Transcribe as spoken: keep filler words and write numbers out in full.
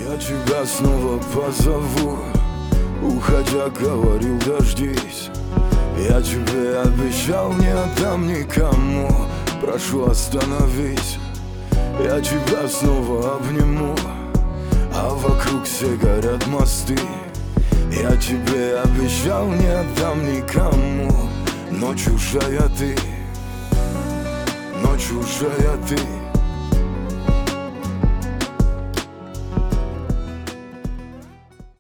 Я тебя снова позову, уходя говорил дождись. Я тебе обещал, не отдам никому, прошу остановись. Я тебя снова обниму, а вокруг все горят мосты. Я тебе обещал, не отдам никому, но чужая ты, но чужая ты.